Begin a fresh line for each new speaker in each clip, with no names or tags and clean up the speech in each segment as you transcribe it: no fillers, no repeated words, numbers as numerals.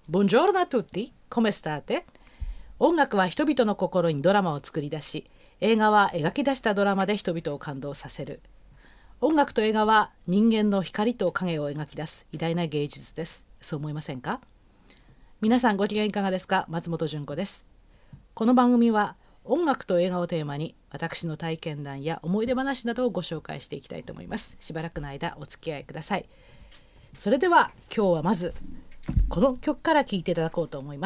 Buongiorno a tutti, come state? 音楽は人々の心にドラマを作り出し、映画は描き出したドラマで人々を感動させる。音楽と映画は人間の光と影を描き出す偉大な芸術です。そう思いませんか？皆さんご機嫌いかがですか？松本純子です。この番組は音楽と映画をテーマに私の体験談や思い出話などをご紹介していきたいと思います。しばらくの間お付き合いください。それでは今日はまずこの曲から聴いていただこうと思います。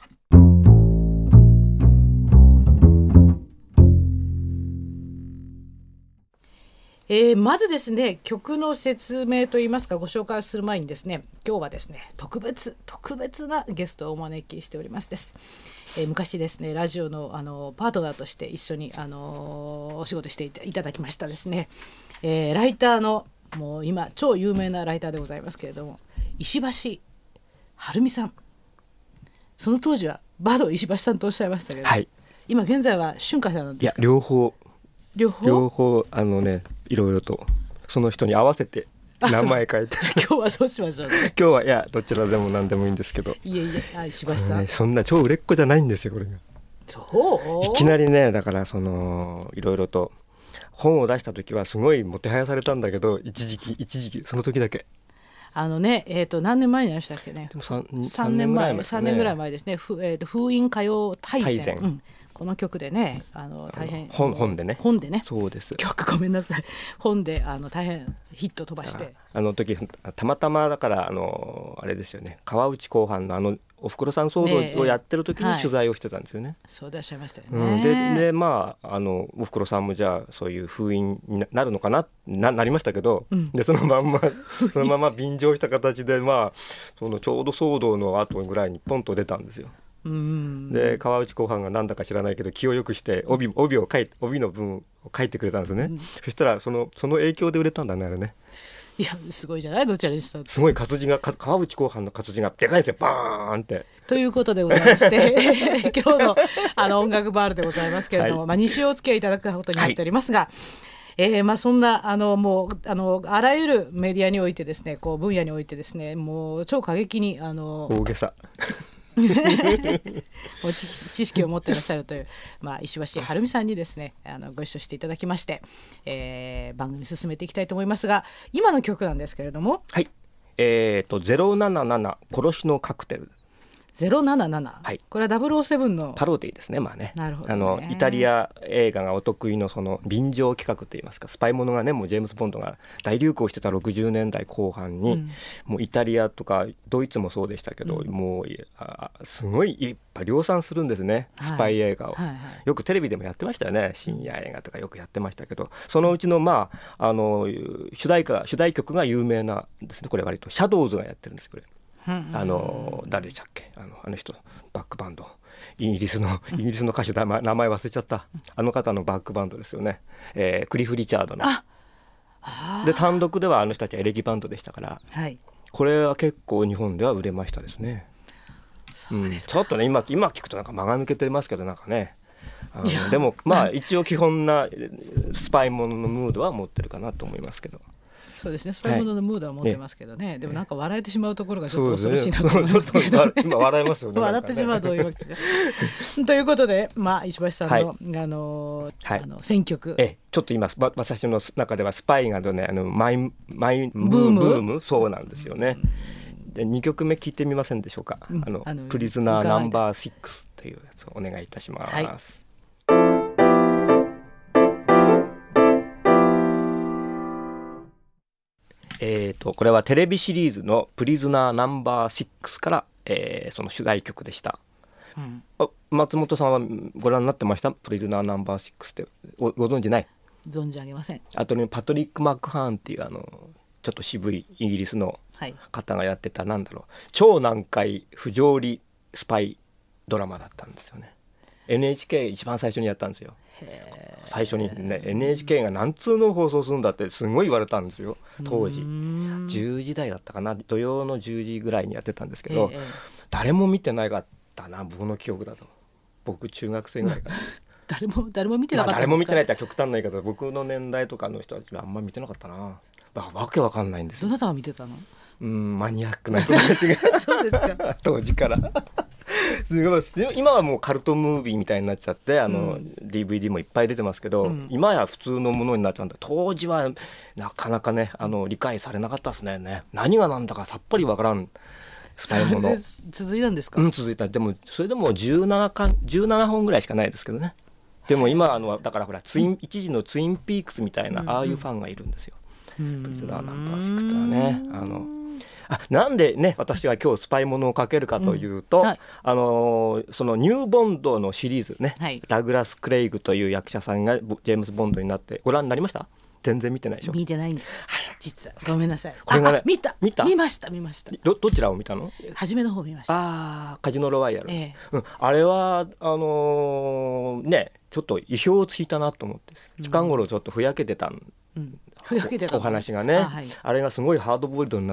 まずですね、曲の説明といいますかご紹介をする前にですね、今日はですね特別なゲストをお招きしておりますです。昔ですねラジオの、パートナーとして一緒に、お仕事していただきましたですね、ライターのもう今超有名なライターでございますけれども、石橋晴美さん。その当時はバド石橋さんとおっしゃいましたけど、はい、今現在は春華さんなんですか？
いや両方いろいろとその人に合わせて名前書いて
今日はどうしましょうね。
今日はいやどちらでも何でもいいんですけど、
いえ石橋さん、
そんな超売れっ子じゃないんですよこれが。
そう
いきなりね、だからいろいろと本を出した時はすごいもてはやされたんだけど、一時期その時だけ
何年前にやりましたっけね。でも3年ぐらい前ですね。3年ぐらい前ですね。封印歌謡大全、この曲でね大変
本でねそうです。
曲ごめんなさい本で大変ヒット飛ばして、
あの時たまたまだからあれですよね、川内公判のおふくろさん騒動をやってる時に取材をしてたんですよね。
そうでいらっしゃいましたよね。
でまあおふくろさんもじゃあそういう封印になるのかなりましたけど、でそのまま便乗した形でそのちょうど騒動の後ぐらいにポンと出たんですよ。で川内公判がなんだか知らないけど気をよくして帯の文を書いてくれたんですね。そしたらその影響で売れたんだねあれね。
いやすごいじゃない、どちらにしたって
すごい活字が川内公判の活字がでかいんですよ、バーンって。と
いうことでございまして今日の音楽バールでございますけれども、2週お付き合いいただくことになっておりますが、そんなもうあらゆるメディアにおいてですね、こう分野においてですね、もう超過激に
大げさ
知識を持っていらっしゃるという、石橋晴美さんにですねご一緒していただきまして、番組進めていきたいと思いますが、今の曲なんですけれども、
はい、077殺しのカクテル
077、
はい、
これは007の
パロディですね。
なるほどね。
イタリア映画がお得意のその便乗企画といいますか、スパイものがね、もうジェームズ・ボンドが大流行してた60年代後半に、もうイタリアとかドイツもそうでしたけど、もうすごいいっぱい量産するんですね、スパイ映画を、よくテレビでもやってましたよね。深夜映画とかよくやってましたけど、そのうちの主題曲が有名なですね。これ割とシャドウズがやってるんですこれ。誰でしたっけ、あの人バックバンド、イギリスの歌手名前忘れちゃった、あの方のバックバンドですよね、クリフ・リチャードの。で単独ではあの人たちはエレキバンドでしたから、これは結構日本では売れましたですね。
そうですか。
ちょっとね今聞くとなんか間が抜けてますけど、なんかねでも一応基本なスパイもののムードは持ってるかなと思いますけど。
そうですね、スパイもののムードは持ってますけどね、でもなんか笑えてしまうところがちょっと恐ろしいなと思いますけど、ね、
今笑いますよね
笑ってしまうというわけでということで、石橋さんの、選曲、
ちょっと今私の中ではスパイがねマイブームそうなんですよね。で2曲目聴いてみませんでしょうか。プリズナーナンバー6というやつをお願いいたします。これはテレビシリーズのプリズナーナンバー6から、その主題曲でした。松本さんはご覧になってました？プリズナーナンバー6ってご存知ない？
存じ上げません。
あとねパトリック・マックハーンっていうちょっと渋いイギリスの方がやってた、超難解不条理スパイドラマだったんですよね。NHK 一番最初にやったんですよ。最初にね NHK が何通の放送するんだってすごい言われたんですよ当時。10時台だったかな、土曜の10時ぐらいにやってたんですけど、誰も見てないかったな、僕の記憶だと。僕中学生ぐらいかな誰も見てなかったんですか。誰も見てないって極端な言い方、僕の年代とかの人たちはあんまり見てなかったな。 わけわかんないんですよ。
どなたが見てたの？
マニアックな人たちが
そうですか
当時からすごい。今はもうカルトムービーみたいになっちゃって、DVD もいっぱい出てますけど、今や普通のものになっちゃうんだ。当時はなかなかね理解されなかったですね。何が何だかさっぱりわからんスパイもの。
続いたんですか？
続いた。でもそれでも17本ぐらいしかないですけどね。でも今だからほら一時のツインピークスみたいな、ああいうファンがいるんですよ。プリズナーナンバー6はね。なんでね私が今日スパイものをかけるかというと、そのニューボンドのシリーズね、ダグラス・クレイグという役者さんがジェームズ・ボンドになってご覧になりました？全然見てないでしょ？
見てないんです、実は。ごめんなさい。
これがね、
見ました。
どちらを見たの？
初めの方見ました。
カジノロワイヤル、あれはねちょっと意表をついたなと思って、近頃ちょっとふやけてたお話がね、あれがすごいハードボイルドになって、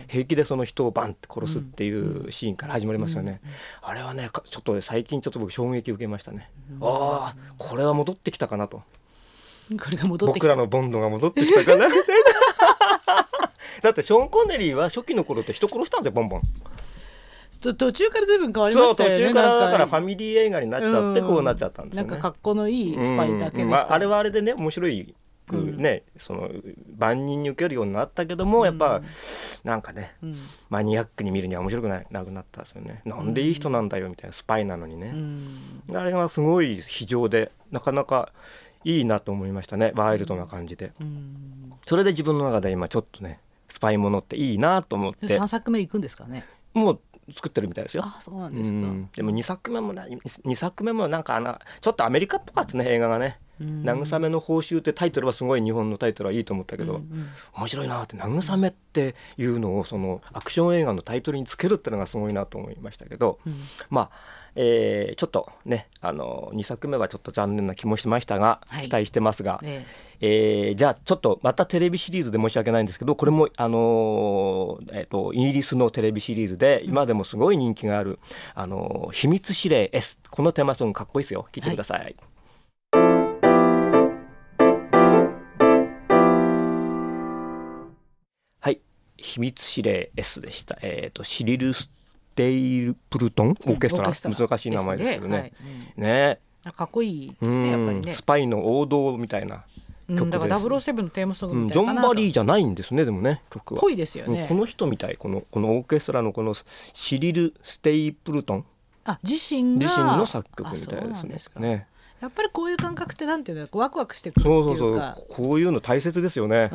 平気でその人をバンって殺すっていうシーンから始まりますよね。あれはねちょっと最近ちょっと僕衝撃を受けましたね。これは戻ってきたかなと。
これが戻ってきた。
僕らのボンドが戻ってきたかなみたいなだってショーン・コネリーは初期の頃って人殺したんですよ、ボンボン。
途中から随分変わりましたよね。
途中からだからファミリー映画になっちゃってこうなっちゃったんですよね。
なんか格好のいいスパイだけでした、
あれはあれでね面白いその万人に受けるようになったけども、やっぱなんかね、マニアックに見るには面白くなくなったんですよね。なんでいい人なんだよみたいな、スパイなのにね、あれがすごい非常でなかなかいいなと思いましたね。ワイルドな感じで、それで自分の中で今ちょっとねスパイものっていいなと思って。
3作目行くんですかね？
もう作ってるみたいですよ。
そうなんですか。
でも2作目もなんかちょっとアメリカっぽかったね、映画がね。慰めの報酬ってタイトルはすごい、日本のタイトルはいいと思ったけど、面白いなって。慰めっていうのをそのアクション映画のタイトルにつけるってのがすごいなと思いましたけど、ちょっとね2作目はちょっと残念な気もしましたが、期待してますが、じゃあちょっとまたテレビシリーズで申し訳ないんですけど、これもイギリスのテレビシリーズで今でもすごい人気がある秘密指令 S、 このテーマソングかっこいいですよ。聴いてください。はい、秘密指令 S でした。シリル・ステイプルトンオーケストラ、難しい名前ですけどね。
かっこいいですね、やっぱりね。
スパイの王道みたいな曲です。
だから007のテーマソングみたいな。
ジョン・バリーじゃないんですね、でもね曲は。
ぽいですよね。
この人みたい、このオーケストラのこのシリル・ステイプルトン
自身
の作曲みたいですね。
やっぱりこういう感覚ってなんていうの、ワクワクしてくるっていうか。
こういうの大切ですよね。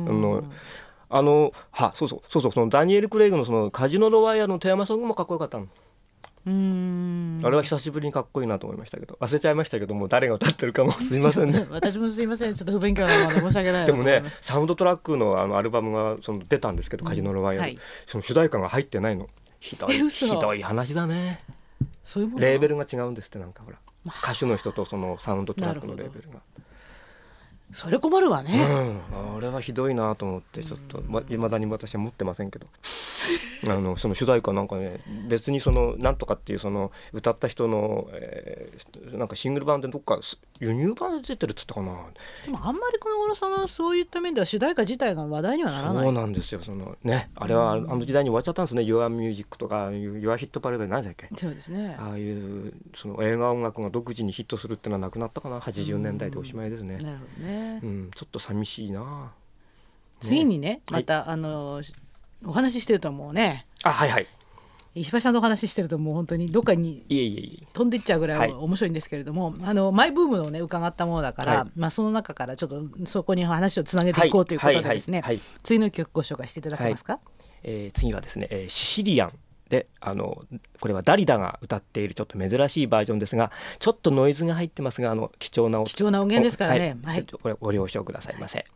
そうそのダニエル・クレイグのそのカジノロワイヤルのテーマソングもかっこよかったの。あれは久しぶりにかっこいいなと思いましたけど、忘れちゃいましたけども、誰が歌ってるかもすいませんね
私もすいません、ちょっと不勉強なので申し訳ない
でもね、サウンドトラックのアルバムが出たんですけど、カジノロワイヤル、その主題歌が入ってないの。ひどい話だね。
そういうもの
レーベルが違うんですって。なんかほら、歌手の人とそのサウンドトラックのレーベルが。
それ困るわね。
あれはひどいなと思って、ちょっと未だに私は持ってませんけどその主題歌なんかね、別にそのなんとかっていうその歌った人の、なんかシングル版でどっか輸入版で出てるっつったかな。
でもあんまりこの頃そういった面では主題歌自体が話題にはならない。
そうなんですよ。あれはあの時代に終わっちゃったんですね。Your Music とか Your Hit Parade 何だっけ。
そうですね。
ああいうその映画音楽が独自にヒットするっていうのはなくなったかな。80年代でおしまいですね。
なるほどね。
ちょっと寂しいな。
次にね、またお話ししてるともうね、石橋さんのお話ししてるともう本当にどっかに飛んでいっちゃうぐらい面白いんですけれども、マイブームのね伺ったものだから、その中からちょっとそこに話をつなげていこうということでですね、次の曲ご紹介していただけますか。
次はですね、シシリアンでこれはダリダが歌っているちょっと珍しいバージョンですが、ちょっとノイズが入ってますが貴重な音
源ですからね、
これご了承くださいませ。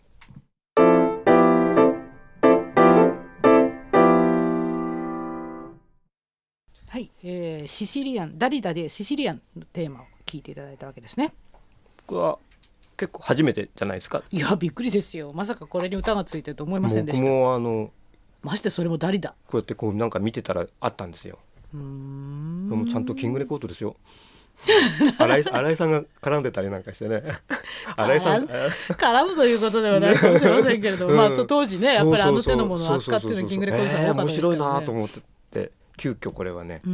シシリアン、ダリダでシシリアンのテーマを聞いていただいたわけですね。
僕は結構初めてじゃないですか。
いやびっくりですよ。まさかこれに歌がついてると思いませんでした。
僕も
ましてそれもダリダ、
こうやってなんか見てたらあったんですよ。でもちゃんとキングレコードですよ。 新井さんが絡んでたりなんかしてね新井さん
絡むということではないかもしれませんけれども、まあ、当時ねやっぱりあの手のものを扱っているのはキングレコードさん多かったですからね。
面白いなと思って急遽これはね、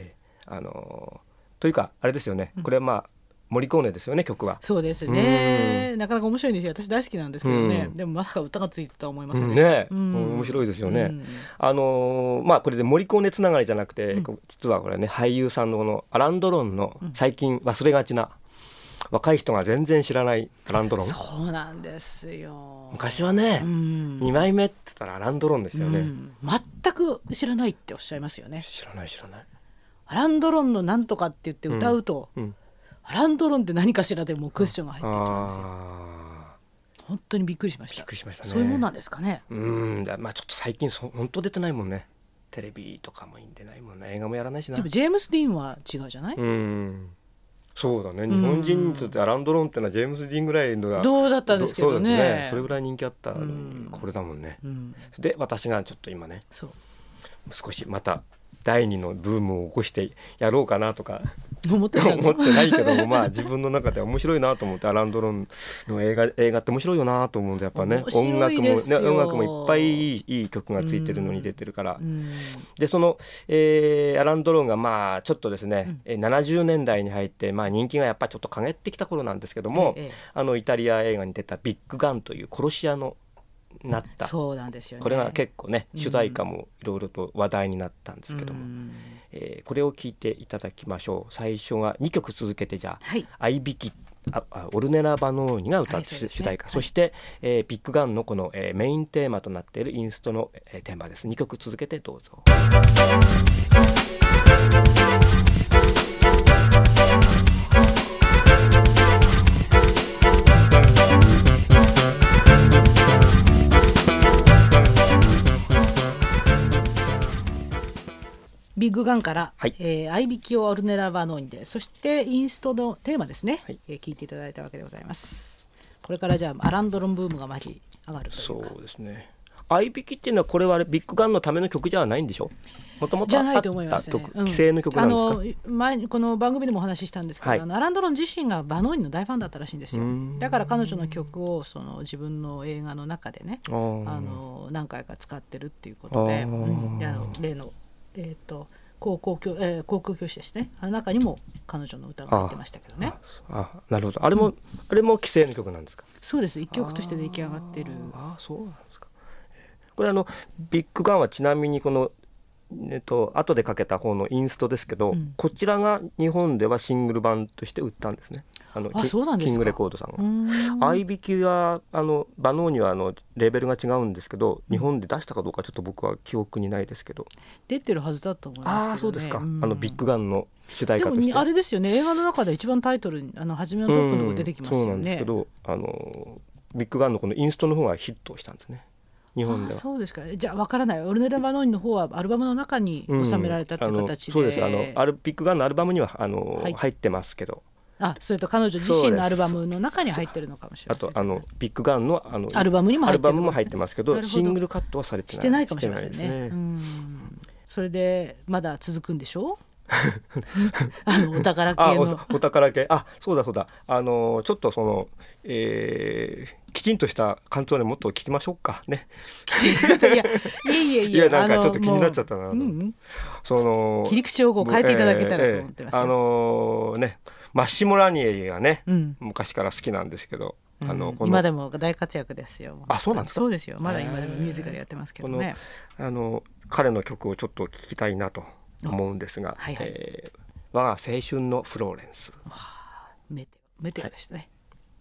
というかあれですよね、これはまあモリコーネですよね、曲は。
そうですね、なかなか面白いんですよ。私大好きなんですけどね、でもまさか歌がついてたとは思いませんでした。
ね、面白いですよね。まあこれでモリコーネつながりじゃなくて、実はこれね俳優さんのこのアラン・ドロンの最近忘れがちな、若い人が全然知らないアラン・ドロン。
そうなんですよ。
昔はね、2枚目って言ったらアラン・ドロンですよね、
全く知らないっておっしゃいますよね。
知らない。
アラン・ドロンのなんとかって言って歌うと、アラン・ドロンって何かしらでもうクエスチョンが入ってっちゃうんですよ。本当にびっくりしました。
びっくりしましたね。
そういうもんなんですかね。
まあちょっと最近本当出てないもんね。テレビとかも出ないもんね。映画もやらないしな。
でもジェームス・ディーンは違うじゃない。
そうだね、日本人にとってアラン・ドロンってのはジェームス・ディーンぐらいのが
どうだったんですけど ね、
それぐらい人気あったのにこれだもんね、で私がちょっと今ね少しまた第二のブームを起こしてやろうかなとか思ってないけども、まあ自分の中では面白いなと思って、アラン・ドロンの映画って面白いよなと思うんで、やっぱね音楽もいっぱいいい曲がついてるのに出てるから、でその、アラン・ドロンがまあちょっとですね、70年代に入って、まあ、人気がやっぱちょっと陰ってきた頃なんですけども、イタリア映画に出たビッグガンという殺し屋のなった。そうなんですよね。これが結構ね主題歌もいろいろと話題になったんですけども、これを聞いていただきましょう。最初が2曲続けて、じゃあ、合いびきオルネラ・バノーニが歌う主題歌、そして、ビッグガンのこの、メインテーマとなっているインストの、テーマです。2曲続けてどうぞ。
ビッグガンから、合いびきをオルネラ・バノーニで、そしてインストのテーマですね、聞いていただいたわけでございます。これからじゃあアラン・ドロンブームが巻き上がるというか。
そうですね。合いびきっていうのはこれはビッグガンのための曲じゃないんでしょ。もともとあった曲、既成の曲なんですか。
前この番組でもお話ししたんですけど、アラン・ドロン自身がバノーニの大ファンだったらしいんですよ。だから彼女の曲をその自分の映画の中でね、何回か使ってるっていうことで、例の航空教師ですね、あの中にも彼女の歌が入ってましたけどね。
なるほど。あれも既成の曲なんですか。
そうです、一曲として出来上がってる。
そうなんですか。これビッグガンはちなみにこの後でかけた方のインストですけど、こちらが日本ではシングル版として売ったんですね。
そうなんですか。
キングレコードさんが。合いびきはバノーニはレーベルが違うんですけど、日本で出したかどうかちょっと僕は記憶にないですけど、
出てるはずだと思いますけどね。
そうですか。ビッグガンの主題歌として。
でもあれですよね、映画の中で一番タイトルに初めのトップのところ出てきますよね。
そうなんですけど、ビッグガンのこのインストの方がヒットしたんですね、日本では。そうですか。
じゃあ分からない。オルネラ・バノーニの方はアルバムの中に収められたって形で、
そうです。ビッグガンのアルバムには入ってますけど、
それと彼女自身のアルバムの中に入ってるのかもしれない。
あとビッグガンの
アルバムにも入って
ますけど、シングルカットはされて
ないかもしれませんね。それでまだ続くんでしょうお宝系の
お宝系。そうだちょっとその、きちんとした感想でもっと聞きましょうかね。いやなんかちょっと気になっちゃったな。
切り口を変えていただけたらと思ってますよ。
マッシモ・ラニエリがね、昔から好きなんですけど、
今でも大活躍ですよ。
そうなんですか。
そうですよ。まだ今でもミュージカルやってますけどね。
彼の曲をちょっと聞きたいなと思うんですが、我が青春のフローレンス。
メテオですね。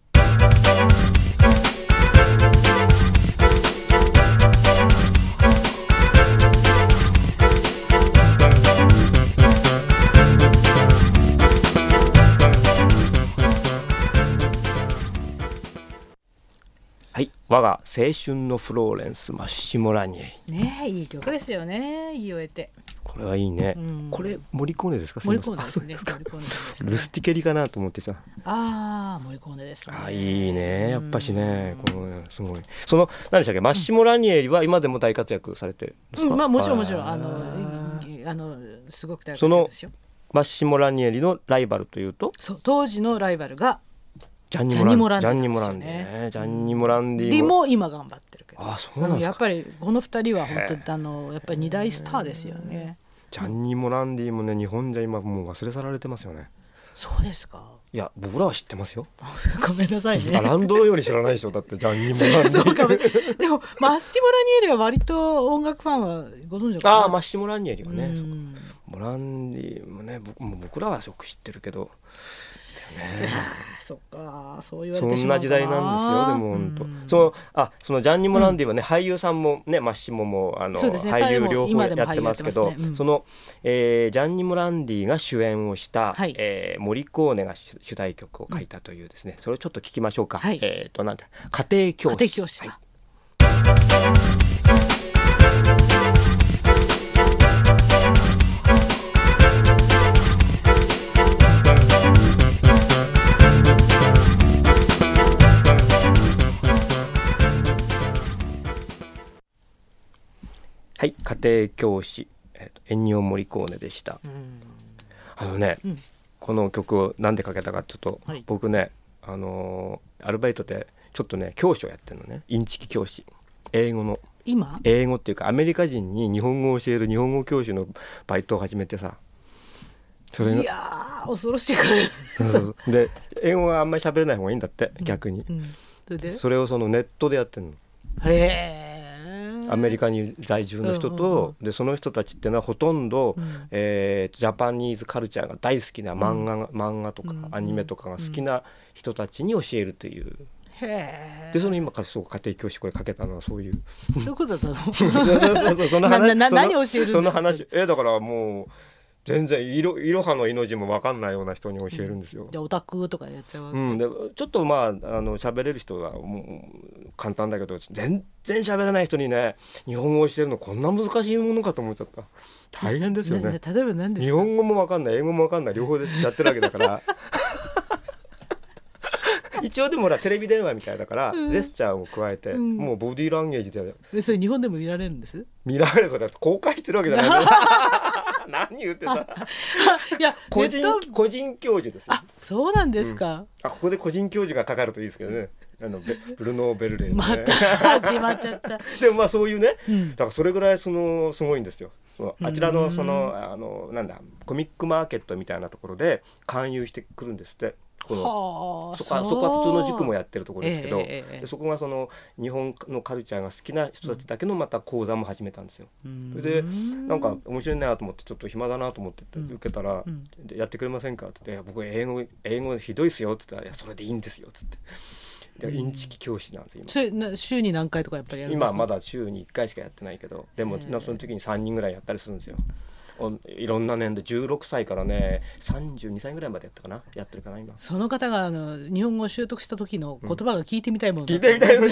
我が青春のフローレンス、マッシモ・ラニエ。
いい曲ですよね。いい終えて。
これはいいね。これモリコーネですか。
モリコーネですね。
ルスティケリかなと思ってさ。
モリコーネですね。
いいね。やっぱしね、すごい。何でしたっけ、マッシモ・ラニエリは今でも大活躍されてるんですか。
もちろんすごく大活躍ですよ。
マッシモ・ラニエリのライバルというと、
そう当時のライバルが
ジャンニ・モランディね。ジャンニ・モランディ
も今頑張ってるけど、
そうなんですか。
やっぱりこの2人は本当にやっぱり2大スターですよね。
ジャンニ・モランディもね、日本じゃ今もう忘れ去られてますよね。
そうですか。
いや僕らは知ってますよ
ごめんなさいね。
ランドのように知らないでしょ。だってジャンニ・モランディ
そうかでもマッシモ・ラニエリは割と音楽ファンはご存知かな。
マッシモ・ラニエリはね、モランディもね僕らはよく知ってるけど
そっか、そう言われてし
そんな
まうかな。
時代なんですよ。でも本当、そのジャンニ・モランディはね、俳優さんもね、マッシモも
そうですね、
俳優両方やってますけど、
今でも俳優やってますね。
その、ジャンニ・モランディが主演をした、モリコーネが主題曲を書いたというですね、それをちょっと聞きましょうか。なんて家庭教師。
家庭教師、
はい、家庭教師、エンニオ・モリコーネでした。この曲をなんでかけたかちょっと、僕ね、アルバイトでちょっとね教師をやってるのね。インチキ教師、英語っていうかアメリカ人に日本語を教える日本語教師のバイトを始めてさ、それが
いやー恐ろしいから。
で英語はあんまり喋れない方がいいんだって、逆に、それをそのネットでやってるの。
へー。
アメリカに在住の人と、でその人たちっていうのはほとんど、ジャパニーズカルチャーが大好きな漫画とか、アニメとかが好きな人たちに教えるという。でその今から家庭教師これかけたのはそういう
そういうことだったの。
その話
何を教えるんですか。
その話だからもう全然いろはの命も分かんないような人に教えるんですよ。
じゃあオタクとかやっちゃうわけ。
でちょっと喋れる人はもう簡単だけど、全然喋れない人にね日本語を教えるのこんな難しいものかと思っちゃった。大変ですよね。
例えば何ですか。
日本語も分かんない英語も分かんない両方でやってるわけだから一応でもテレビ電話みたいだから、ジェスチャーを加えて、もうボディーランゲージで
それ日本でも見られるんです。
見られる。それ公開してるわけじゃない何言ってさ
いや
個人教授ですよ。
そうなんですか。
ここで個人教授がかかるといいですけどね。ブルノー・ベルレー、
また始まっちゃった。
でもそういうね、だからそれぐらいすごいんですよ。あちらのコミックマーケットみたいなところで勧誘してくるんですって。そこは普通の塾もやってるところですけど、でそこがその日本のカルチャーが好きな人たちだけのまた講座も始めたんですよ。それでなんか面白いなと思って、ちょっと暇だなと思って受けたら、やってくれませんかって言って、僕英語ひどいっすよって言ったら、いやそれでいいんですよって言って、インチキ教師なんです今。
それ週に何回とかやっぱりやるんですか。
今まだ週に1回しかやってないけど、でもその時に3人ぐらいやったりするんですよ。いろんな年で16歳からね32歳ぐらいまでやってるかな今。
その方が日本語を習得した時の言葉が聞いてみたいものだ
聞いてみたい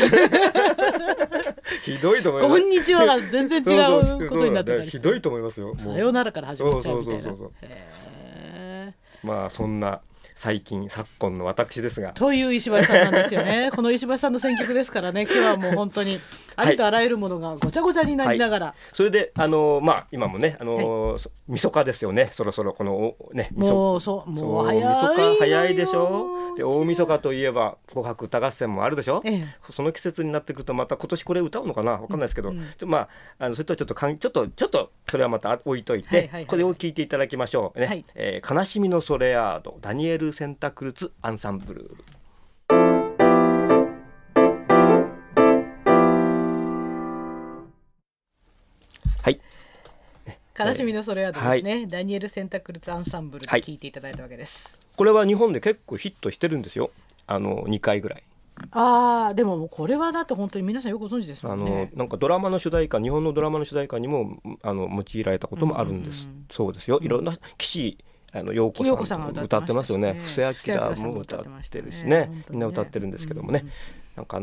ひどいと思います。
こんにちはが全然違うことになってたりする。
ひどいと思いますよ。
さよならから始まっちゃうみたいな。
そんな昨今の私ですが、
という石橋さんなんですよね。この石橋さんの選曲ですからね。今日はもう本当にありとあらゆるものがごちゃごちゃになりながら、
それで今もねみそかですよね。そろそろこのね
もう
早いでしょ。で大晦日といえば紅白歌合戦もあるでしょ。その季節になってくるとまた今年これ歌うのかな、分かんないですけど、それとはちょっとそれはまた置いといて、これを聞いていただきましょうね。悲しみのソレアード、ダニエル・センタクルツ・アンサンブル。
悲しみのソレアードですね。ダニエル・センタクルツ・アンサンブルで聞いていただいたわけです。
これは日本で結構ヒットしてるんですよ。2回ぐらい。
でもこれはだって本当に皆さんよくご存知ですもんね。
なんか日本のドラマの主題歌にも用いられたこともあるんです。そうですよ。いろんな岸陽子さんが歌ってますよね。布施明も歌ってるしね、みんな歌ってるんですけどもね、なんか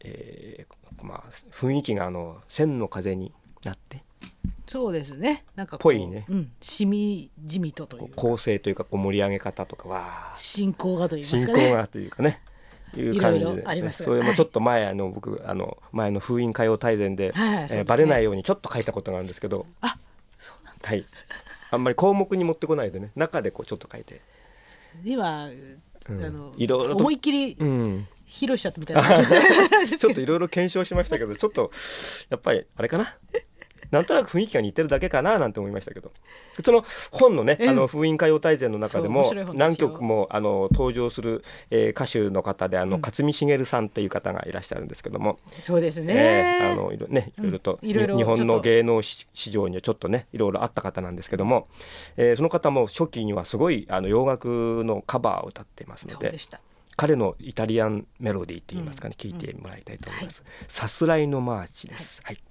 雰囲気が千の風になって、
そうですね、なんか
ぽいね、
しみじみとというか
構成というか盛り上げ方とかは
進行がと言いますかね、
進行がというかね、いう感じで、
いろいろありますが、
それもちょっと前僕前の封印歌謡大全で、バレないようにちょっと書いたことがあるんですけど、
そうなんだ。
はいあんまり項目に持ってこないでね、中でこうちょっと書いて、
今、
いろいろと
思いっきり披露しちゃったみたいな話をして
ちょっといろいろ検証しましたけど、ちょっとやっぱりあれかな、なんとなく雰囲気が似てるだけかななんて思いましたけど、その本のね、封印歌謡大全の中でも何曲も登場する、歌手の方で勝見茂さんっていう方がいらっしゃるんですけども、
そうですね、
いろいろと日本の芸能市場にはちょっとねいろいろあった方なんですけども、その方も初期にはすごい洋楽のカバーを歌っていますので、彼のイタリアンメロディーって言いますかね、聞いてもらいたいと思います。さすらいのマーチです。はい、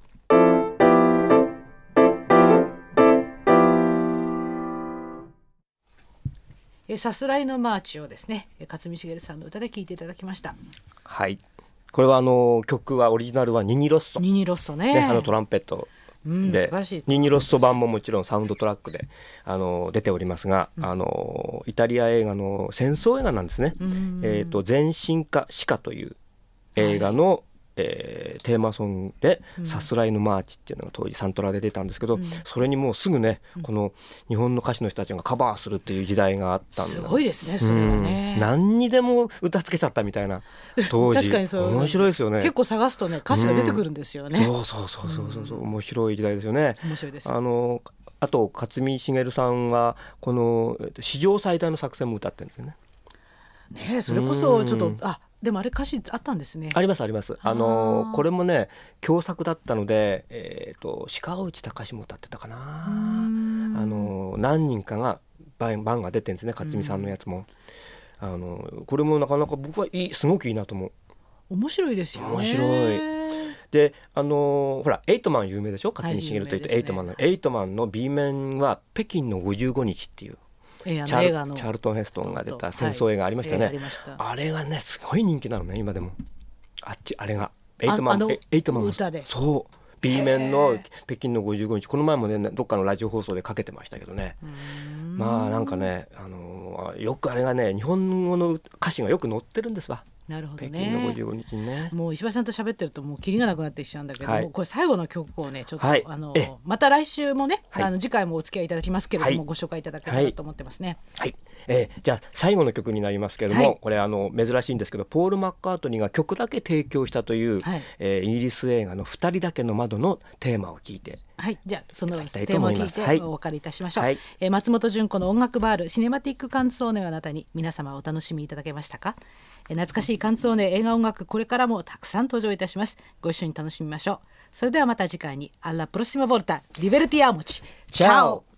さすらいのマーチをですね、勝見茂さんの歌で聴いていただきました。
はい、これは曲はオリジナルはニニロッソ、
ニニロッソね、
トランペットで、
素晴らしい
ニニロッソ版ももちろんサウンドトラックで出ておりますが、イタリア映画の戦争映画なんですね。前進か死かという映画の、テーマソングでさすらいのマーチっていうのが当時サントラで出たんですけど、それにもうすぐね、この日本の歌手の人たちがカバーするっていう時代があったんで、
すごいですねそれはね、
何にでも歌つけちゃったみたいな当時。
確かにそう、
面白いですよね。
結構探すとね歌詞が出てくるんですよね。
そう面白い時代ですよね。
面白いです。
あと勝見茂さんはこの史上最大の作戦も歌ってるんですよね。
ね、それこそちょっとでもあれ歌詞あったんですね。
ありますあります。これもね共作だったので、鹿内隆も歌ってたかな。何人かが番が出てるんですね、勝見さんのやつも。これもなかなか僕はいい、すごくいいなと思う。
面白いですよね。
面白い。でほらエイトマン有名でしょ、勝見茂というと、エイトマンの B 面は北京の55日っていうチャールトン・ヘストンが出た戦争映画ありましたね。あれがねすごい人気なのね今でも。あれがエイトマン
歌で、
そう B 面の北京の55日、この前もねどっかのラジオ放送でかけてましたけどね。まあなんかね、よくあれがね日本語の歌詞がよく載ってるんですわ。
なるほどね、
北京の55日にね。
もう石橋さんと喋ってるともうキリがなくなってきちゃうんだけども、これ最後の曲をねちょっと、また来週もね、次回もお付き合いいただきますけれども、ご紹介いただけたらと思ってますね。
じゃあ最後の曲になりますけれども、これ珍しいんですけど、ポール・マッカートニーが曲だけ提供したという、イギリス映画の2人だけの窓のテーマを聞いて、
じゃあそのテーマを聞いてお別れいたしましょう。松本純子の音楽バールシネマティックカンツォーネをあなたに、皆様お楽しみいただけましたか。懐かしいカンツォーネ映画音楽、これからもたくさん登場いたします。ご一緒に楽しみましょう。それではまた次回に。アラプロシマボルタ、ディベルティアモチ、チャオ。